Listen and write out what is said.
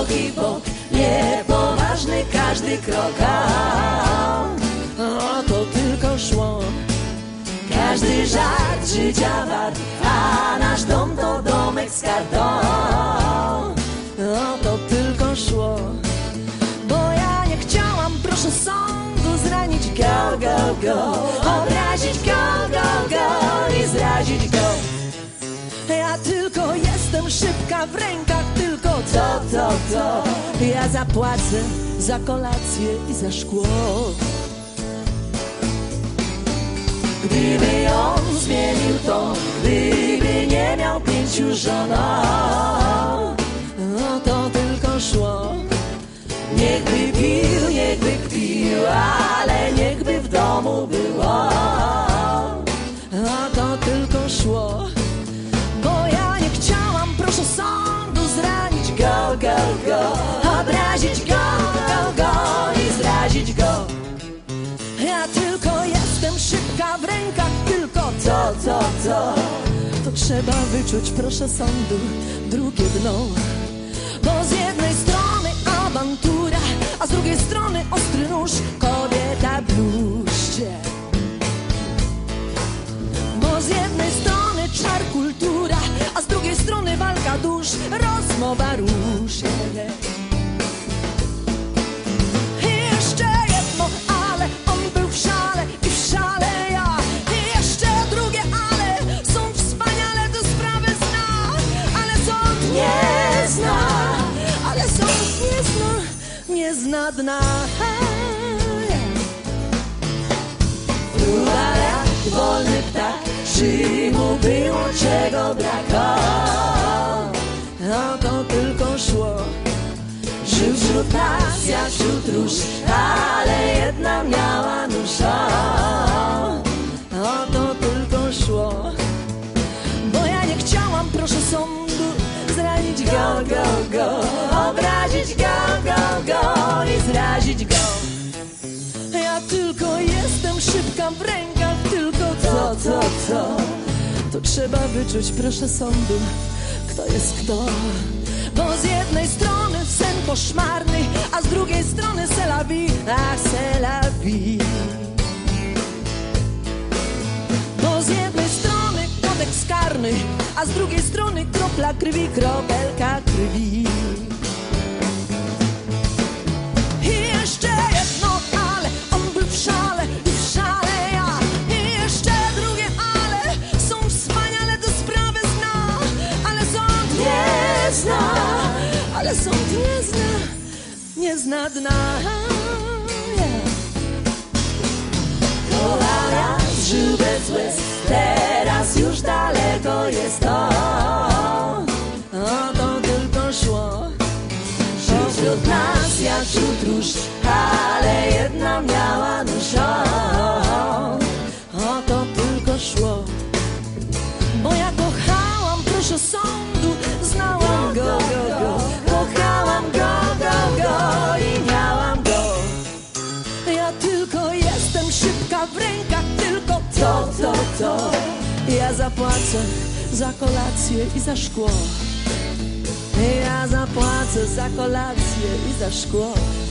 i w bok, niepoważny każdy krok. O, to tylko szło, każdy żart życia wart, a nasz dom to domek z karton. O, to tylko szło, bo ja nie chciałam, proszę sądu, zranić go, go, go, obrazić go, go, go i zrazić go. Ja tylko jestem szybka w rękach, tylko to. Ja zapłacę za kolację i za szkło. Gdyby on zmienił to, gdyby nie miał 5 żon, no to tylko szło. Niechby pił, ale niechby w domu było. No to tylko szło, bo ja nie chciałam, proszę sądu, zranić go, go, go, obrazić go, go, go i zrazić go. Ja tylko jestem szybka w rękach, tylko to trzeba wyczuć, proszę sądu, drugie dno. Bo z jednej strony awantura, a z drugiej strony ostry nóż, kobieta w bluszcie. Bo z jednej strony czar kultura, a z drugiej strony walka dusz, rozmowa róż. I jeszcze jedno, ale on był w szale i w szale ja. I jeszcze drugie, ale sąd wspaniale tę sprawę zna. Ale sąd nie zna, ale sąd nie zna dna. Fruwa jak wolny ptak, czy mu było czego brak? No to tylko szło, żył wśród nas jak wśród róż, ale jedna miała nóż. O, to tylko szło, bo ja nie chciałam, proszę sądu, zranić go, go, go, obrazić go, go, go i zrazić go. Ja tylko jestem szybka w rękach, tylko to trzeba wyczuć, proszę sądu, kto jest kto. Bo z jednej strony sen koszmarny, a z drugiej strony c'est la vie, a c'est la vie. Bo z jednej strony kodeks karny, a z drugiej strony kropla krwi, kropelka krwi. I jeszcze jedno, ale on był w szale i w szale ja. I jeszcze drugie, ale są wspaniale tę sprawę zna. Ale sąd nie zna, ale sąd nie zna dna. Kochał raz, żył bez łez, teraz już daleko jest to. O, to tylko szło, żył wśród nas jak wśród róż, ale jedna miała nóż. O, to tylko szło, bo ja kochałam, proszę sądu, znałam go, go, go. Kochałam go, go, go i miałam go. Ja tylko jestem szybka w rękach, tylko to. Ja zapłacę za kolację i za szkło. Ja zapłacę za kolację i za szkło.